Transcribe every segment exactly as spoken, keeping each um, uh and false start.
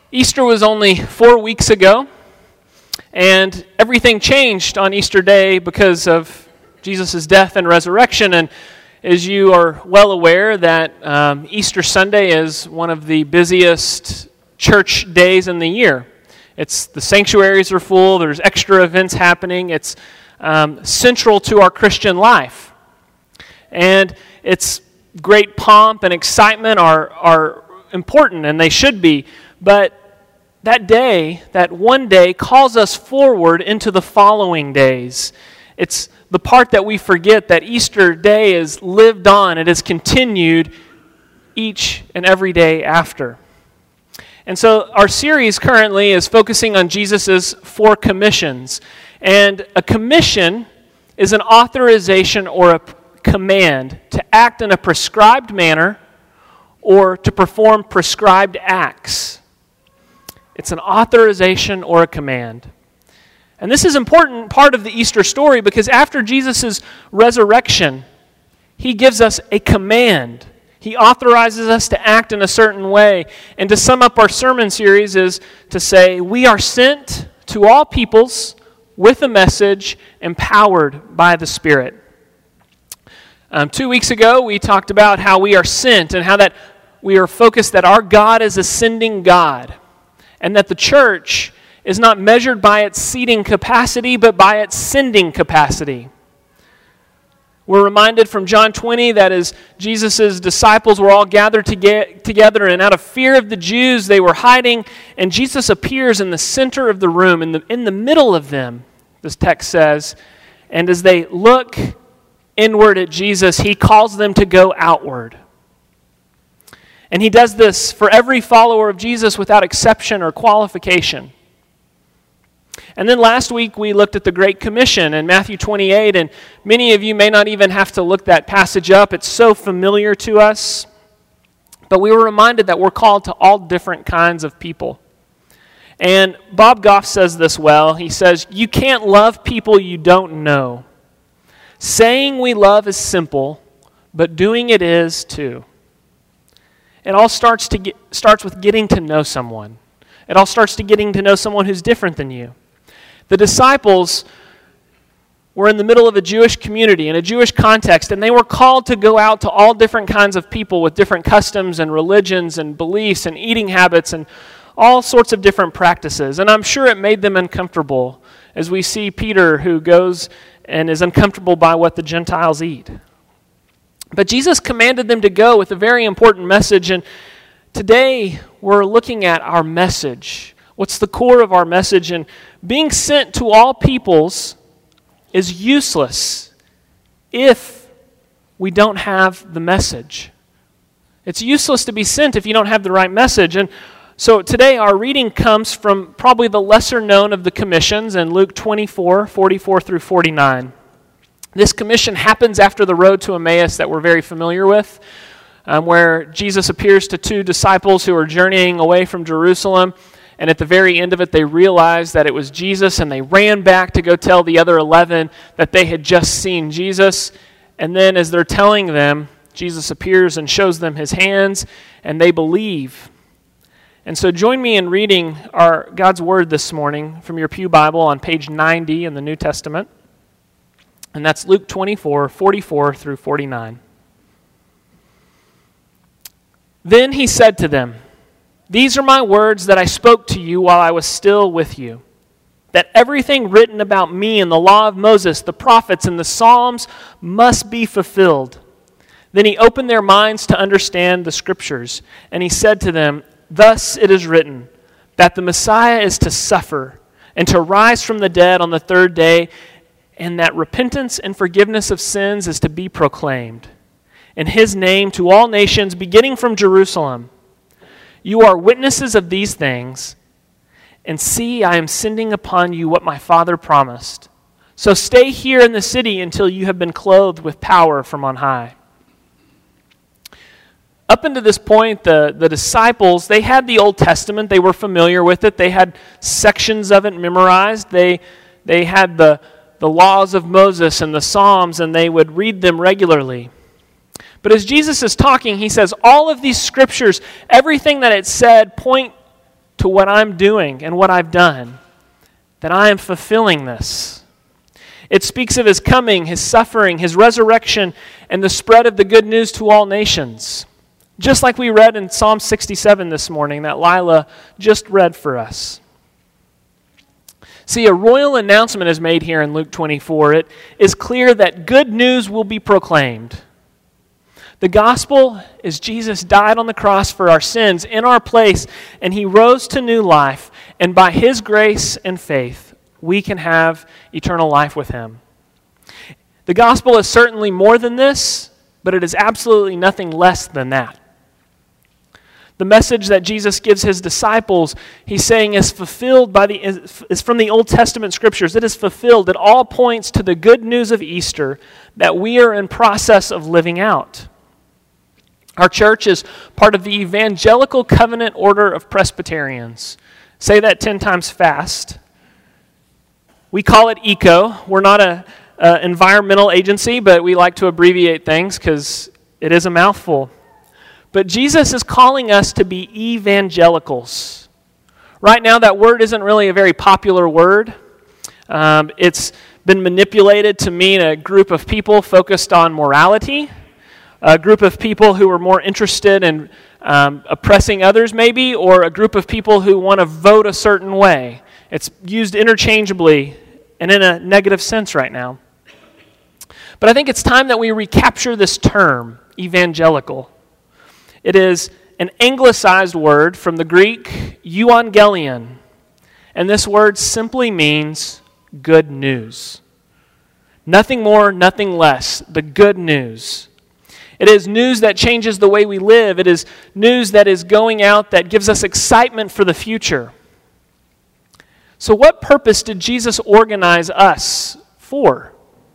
Easter was only four weeks ago, and everything changed on Easter Day because of Jesus' death and resurrection. And as you are well aware, that um, Easter Sunday is one of the busiest church days in the year. It's the sanctuaries are full. There's extra events happening. It's um, central to our Christian life, and it's great pomp and excitement are are important, and they should be. But that day, that one day, calls us forward into the following days. It's the part that we forget, that Easter Day is lived on. It is continued each and every day after. And so our series currently is focusing on Jesus' four commissions. And a commission is an authorization or a command to act in a prescribed manner or to perform prescribed acts. It's an authorization or a command. And this is an important part of the Easter story because after Jesus' resurrection, he gives us a command. He authorizes us to act in a certain way. And to sum up our sermon series is to say, we are sent to all peoples with a message empowered by the Spirit. Um, two weeks ago, we talked about how we are sent and how that we are focused that our God is a sending God, and that the church is not measured by its seating capacity, but by its sending capacity. We're reminded from John twenty that as Jesus' disciples were all gathered to get together, and out of fear of the Jews, they were hiding, and Jesus appears in the center of the room, in the, in the middle of them, this text says, and as they look inward at Jesus, he calls them to go outward. And he does this for every follower of Jesus without exception or qualification. And then last week we looked at the Great Commission in Matthew twenty-eight, and many of you may not even have to look that passage up. It's so familiar to us. But we were reminded that we're called to all different kinds of people. And Bob Goff says this well. He says, you can't love people you don't know. Saying we love is simple, but doing it is too. It all starts to get, starts with getting to know someone. It all starts to getting to know someone who's different than you. The disciples were in the middle of a Jewish community, in a Jewish context, and they were called to go out to all different kinds of people with different customs and religions and beliefs and eating habits and all sorts of different practices. And I'm sure it made them uncomfortable as we see Peter who goes and is uncomfortable by what the Gentiles eat. But Jesus commanded them to go with a very important message, and today we're looking at our message. What's the core of our message? And being sent to all peoples is useless if we don't have the message. It's useless to be sent if you don't have the right message. And so today our reading comes from probably the lesser known of the commissions in Luke twenty-four, forty-four through forty-nine. This commission happens after the road to Emmaus that we're very familiar with, um, where Jesus appears to two disciples who are journeying away from Jerusalem, and at the very end of it, they realized that it was Jesus, and they ran back to go tell the other eleven that they had just seen Jesus. And then as they're telling them, Jesus appears and shows them his hands, and they believe. And so join me in reading our God's Word this morning from your pew Bible on page ninety in the New Testament. And that's Luke twenty-four, forty-four through forty-nine. Then he said to them, these are my words that I spoke to you while I was still with you, that everything written about me in the law of Moses, the prophets, and the Psalms must be fulfilled. Then he opened their minds to understand the Scriptures, and he said to them, thus it is written, that the Messiah is to suffer and to rise from the dead on the third day, and that repentance and forgiveness of sins is to be proclaimed in his name to all nations, beginning from Jerusalem. You are witnesses of these things, and see, I am sending upon you what my Father promised. So stay here in the city until you have been clothed with power from on high. Up until this point, the, the disciples, they had the Old Testament. They were familiar with it. They had sections of it memorized. They, they had the, the laws of Moses and the Psalms, and they would read them regularly. But as Jesus is talking, he says, all of these scriptures, everything that it said, point to to what I'm doing and what I've done, that I am fulfilling this. It speaks of his coming, his suffering, his resurrection, and the spread of the good news to all nations. Just like we read in Psalm sixty-seven this morning that Lila just read for us. See, a royal announcement is made here in Luke twenty-four. It is clear that good news will be proclaimed. The gospel is Jesus died on the cross for our sins in our place, and he rose to new life, and by his grace and faith, we can have eternal life with him. The gospel is certainly more than this, but it is absolutely nothing less than that. The message that Jesus gives his disciples, he's saying is fulfilled by the is from the Old Testament scriptures. It is fulfilled. It all points to the good news of Easter that we are in process of living out. Our church is part of the Evangelical Covenant Order of Presbyterians. Say that ten times fast. We call it ECO. We're not an environmental agency, but we like to abbreviate things because it is a mouthful. But Jesus is calling us to be evangelicals. Right now, that word isn't really a very popular word. Um, it's been manipulated to mean a group of people focused on morality, a group of people who are more interested in um, oppressing others maybe, or a group of people who want to vote a certain way. It's used interchangeably and in a negative sense right now. But I think it's time that we recapture this term, evangelical. It is an anglicized word from the Greek euangelion, and this word simply means good news. Nothing more, nothing less, the good news. It is news that changes the way we live. It is news that is going out that gives us excitement for the future. So what purpose did Jesus organize us for?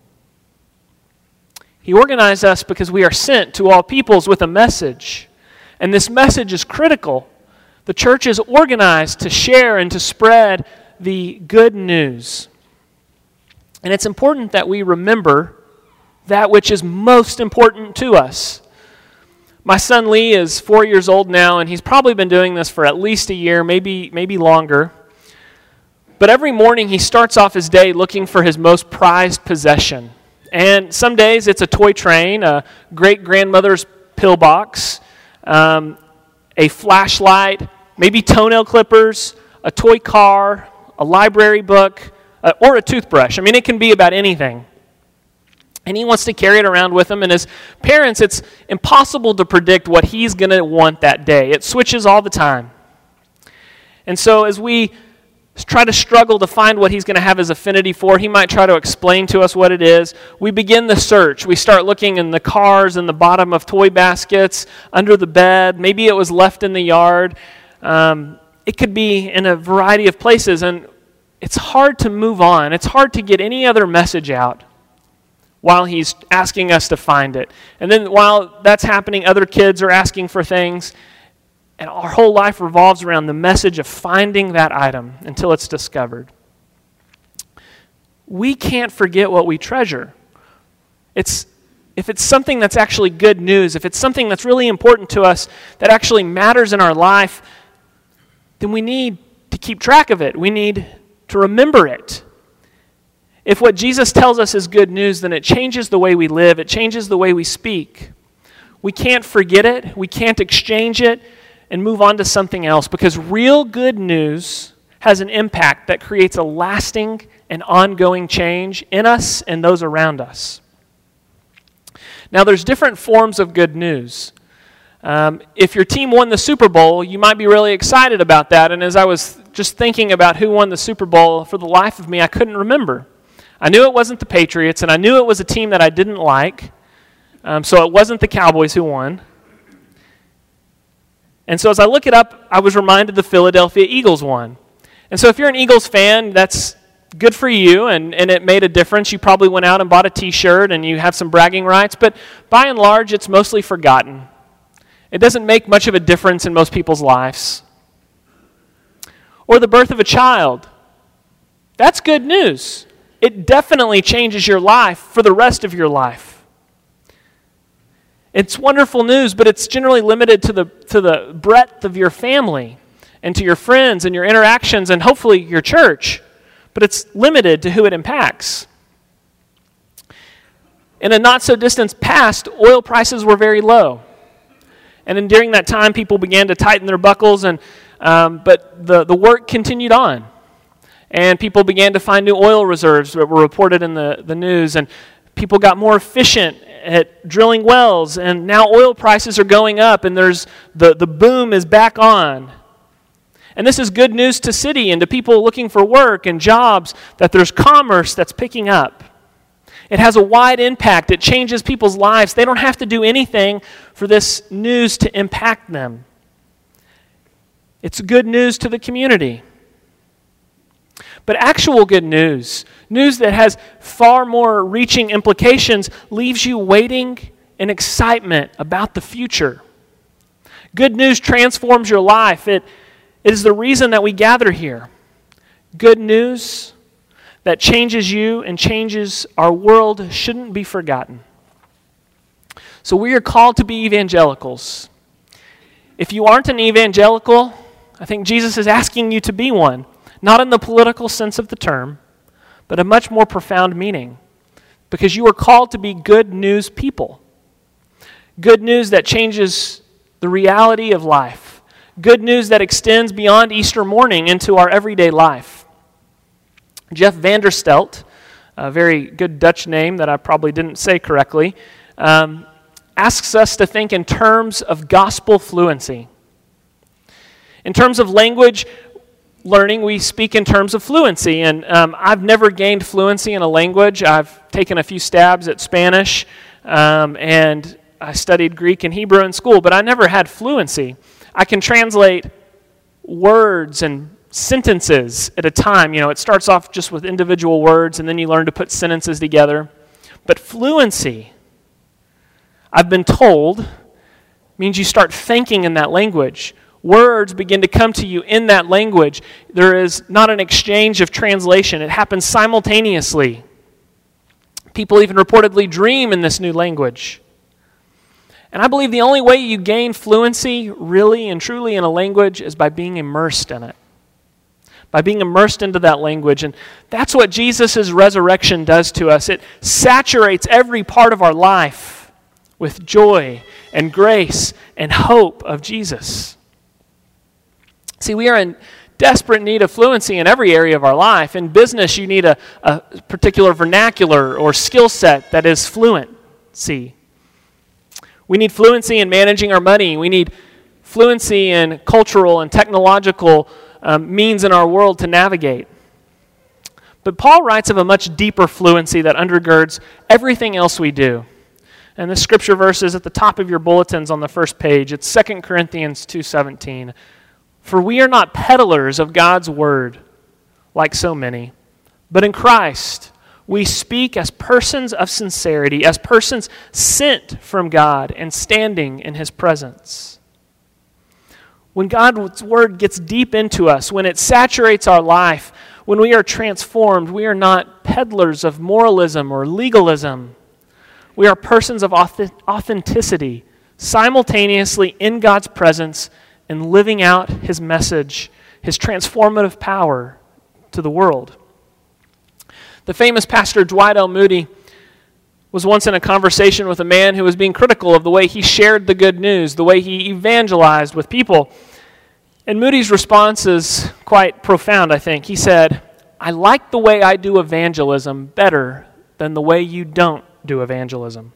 He organized us because we are sent to all peoples with a message. And this message is critical. The church is organized to share and to spread the good news. And it's important that we remember that which is most important to us. My son Lee is four years old now, and he's probably been doing this for at least a year, maybe, maybe longer. But every morning he starts off his day looking for his most prized possession. And some days it's a toy train, a great-grandmother's pillbox, um, a flashlight, maybe toenail clippers, a toy car, a library book, uh, or a toothbrush. I mean, it can be about anything. And he wants to carry it around with him. And as parents, it's impossible to predict what he's going to want that day. It switches all the time. And so as we try to struggle to find what he's going to have his affinity for, he might try to explain to us what it is. We begin the search. We start looking in the cars, in the bottom of toy baskets, under the bed. Maybe it was left in the yard. Um, it could be in a variety of places. And it's hard to move on. It's hard to get any other message out while he's asking us to find it. And then while that's happening, other kids are asking for things. And our whole life revolves around the message of finding that item until it's discovered. We can't forget what we treasure. It's if it's something that's actually good news, if it's something that's really important to us, that actually matters in our life, then we need to keep track of it. We need to remember it. If what Jesus tells us is good news, then it changes the way we live. It changes the way we speak. We can't forget it. We can't exchange it and move on to something else, because real good news has an impact that creates a lasting and ongoing change in us and those around us. Now, there's different forms of good news. Um, if your team won the Super Bowl, you might be really excited about that. And as I was just thinking about who won the Super Bowl, for the life of me, I couldn't remember. I knew it wasn't the Patriots, and I knew it was a team that I didn't like. Um, so it wasn't the Cowboys who won. And so as I look it up, I was reminded the Philadelphia Eagles won. And so if you're an Eagles fan, that's good for you, and, and it made a difference. You probably went out and bought a t-shirt, and you have some bragging rights. But by and large, it's mostly forgotten. It doesn't make much of a difference in most people's lives. Or the birth of a child. That's good news. It definitely changes your life for the rest of your life. It's wonderful news, but it's generally limited to the to the breadth of your family. and to your friends and your interactions and hopefully your church, but it's limited to who it impacts. In a not-so-distant past, oil prices were very low. And then during that time, people began to tighten their buckles, and um, but the, the work continued on. And people began to find new oil reserves that were reported in the, the news, and people got more efficient at drilling wells, and now oil prices are going up, and there's the, the boom is back on. And this is good news to city and to people looking for work and jobs, that there's commerce that's picking up. It has a wide impact. It changes people's lives. They don't have to do anything for this news to impact them. It's good news to the community. But actual good news, news that has far more reaching implications, leaves you waiting in excitement about the future. Good news transforms your life. It, it is the reason that we gather here. Good news that changes you and changes our world shouldn't be forgotten. So we are called to be evangelicals. If you aren't an evangelical, I think Jesus is asking you to be one, not in the political sense of the term, but a much more profound meaning, because you are called to be good news people. Good news that changes the reality of life. Good news that extends beyond Easter morning into our everyday life. Jeff Vanderstelt, a very good Dutch name that I probably didn't say correctly, um, asks us to think in terms of gospel fluency. In terms of language learning, we speak in terms of fluency, and um, I've never gained fluency in a language. I've taken a few stabs at Spanish, um, and I studied Greek and Hebrew in school, but I never had fluency. I can translate words and sentences at a time. You know, it starts off just with individual words, and then you learn to put sentences together. But fluency, I've been told, means you start thinking in that language. Words begin to come to you in that language. There is not an exchange of translation. It happens simultaneously. People even reportedly dream in this new language. And I believe the only way you gain fluency really and truly in a language is by being immersed in it. By being immersed into that language. And that's what Jesus' resurrection does to us. It saturates every part of our life with joy and grace and hope of Jesus. See, we are in desperate need of fluency in every area of our life. In business, you need a, a particular vernacular or skill set that is fluency. We need fluency in managing our money. We need fluency in cultural and technological Um, means in our world to navigate. But Paul writes of a much deeper fluency that undergirds everything else we do. And the scripture verse is at the top of your bulletins on the first page. It's Second Corinthians two seventeen. For we are not peddlers of God's word, like so many, but in Christ we speak as persons of sincerity, as persons sent from God and standing in his presence. When God's word gets deep into us, when it saturates our life, when we are transformed, we are not peddlers of moralism or legalism. We are persons of authenticity, simultaneously in God's presence and living out his message, his transformative power to the world. The famous pastor Dwight L. Moody was once in a conversation with a man who was being critical of the way he shared the good news, the way he evangelized with people. And Moody's response is quite profound, I think. He said, I like the way I do evangelism better than the way you don't do evangelism.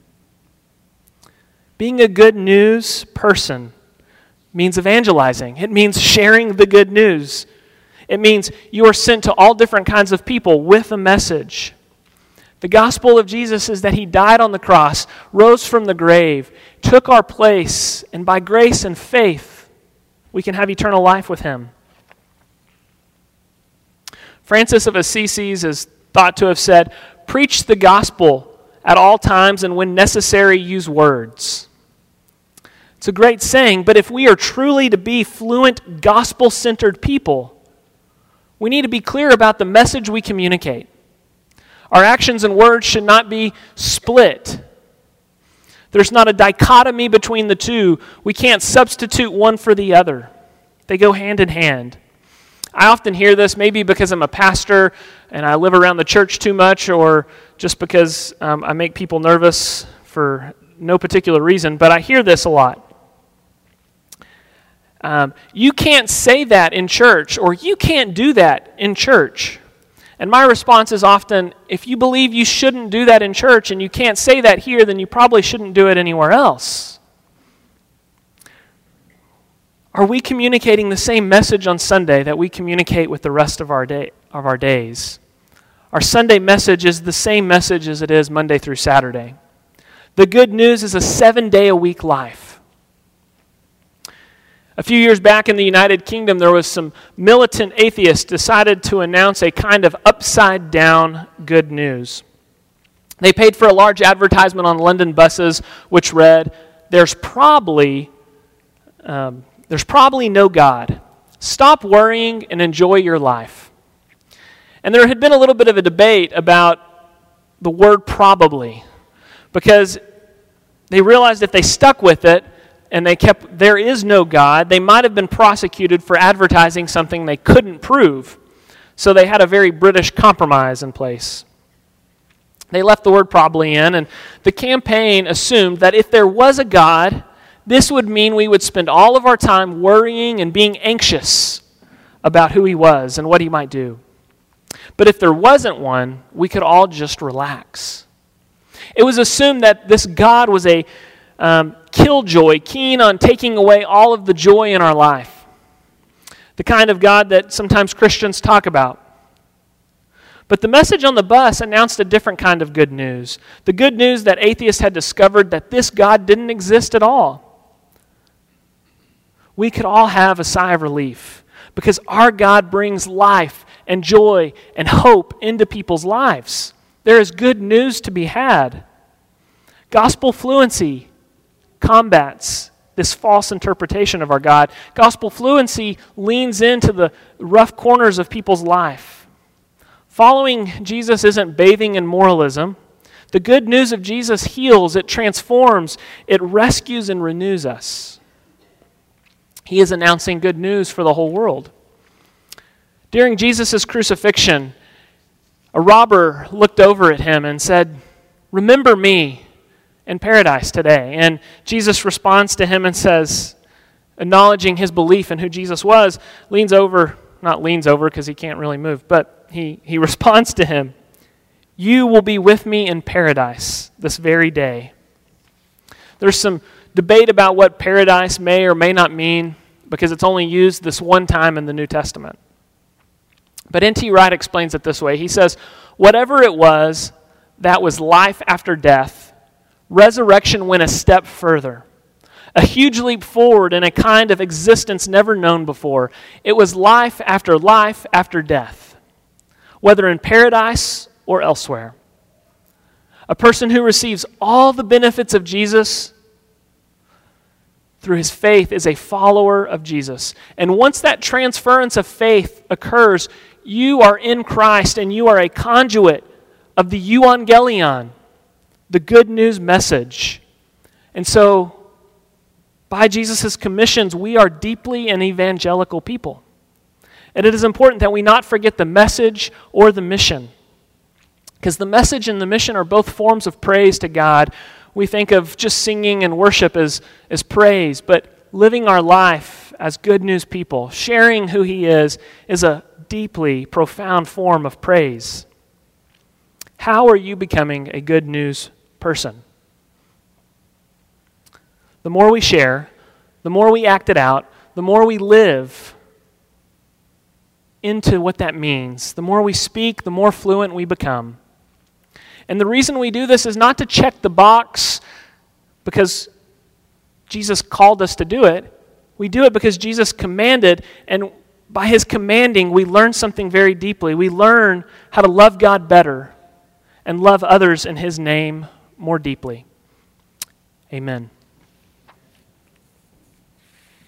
Being a good news person means evangelizing. It means sharing the good news. It means you are sent to all different kinds of people with a message. The gospel of Jesus is that he died on the cross, rose from the grave, took our place, and by grace and faith, we can have eternal life with him. Francis of Assisi is thought to have said, preach the gospel at all times and when necessary, use words. It's a great saying, but if we are truly to be fluent, gospel-centered people, we need to be clear about the message we communicate. Our actions and words should not be split. There's not a dichotomy between the two. We can't substitute one for the other. They go hand in hand. I often hear this, maybe because I'm a pastor and I live around the church too much, or just because um, I make people nervous for no particular reason, but I hear this a lot. Um, you can't say that in church, or you can't do that in church. And my response is often, if you believe you shouldn't do that in church and you can't say that here, then you probably shouldn't do it anywhere else. Are we communicating the same message on Sunday that we communicate with the rest of our day of our days? Our Sunday message is the same message as it is Monday through Saturday. The good news is a seven-day-a-week life. A few years back in the United Kingdom, there was some militant atheists decided to announce a kind of upside-down good news. They paid for a large advertisement on London buses, which read, "There's probably um, there's probably no God. Stop worrying and enjoy your life." And there had been a little bit of a debate about the word "probably," because they realized if they stuck with it and they kept "there is no God," they might have been prosecuted for advertising something they couldn't prove. So they had a very British compromise in place. They left the word "probably" in, and the campaign assumed that if there was a God, this would mean we would spend all of our time worrying and being anxious about who he was and what he might do. But if there wasn't one, we could all just relax. It was assumed that this God was a um, killjoy, keen on taking away all of the joy in our life. The kind of God that sometimes Christians talk about. But the message on the bus announced a different kind of good news. The good news that atheists had discovered that this God didn't exist at all. We could all have a sigh of relief because our God brings life and joy and hope into people's lives. There is good news to be had. Gospel fluency combats this false interpretation of our God. Gospel fluency leans into the rough corners of people's life. Following Jesus isn't bathing in moralism. The good news of Jesus heals, it transforms, it rescues and renews us. He is announcing good news for the whole world. During Jesus' crucifixion, a robber looked over at him and said, "Remember me in paradise today." And Jesus responds to him and says, acknowledging his belief in who Jesus was, leans over, not leans over because he can't really move, but he, he responds to him, "You will be with me in paradise this very day." There's some debate about what paradise may or may not mean because it's only used this one time in the New Testament. But N T Wright explains it this way. He says, whatever it was that was life after death, resurrection went a step further. A huge leap forward in a kind of existence never known before. It was life after life after death, whether in paradise or elsewhere. A person who receives all the benefits of Jesus through his faith is a follower of Jesus. And once that transference of faith occurs, you are in Christ and you are a conduit of the euangelion, the good news message. And so, by Jesus' commissions, we are deeply an evangelical people. And it is important that we not forget the message or the mission. Because the message and the mission are both forms of praise to God. We think of just singing and worship as, as praise, but living our life as good news people, sharing who he is, is a deeply profound form of praise. How are you becoming a good news person? The more we share, the more we act it out, the more we live into what that means, the more we speak, the more fluent we become. And the reason we do this is not to check the box because Jesus called us to do it. We do it because Jesus commanded, and by his commanding, we learn something very deeply. We learn how to love God better and love others in his name more deeply. Amen.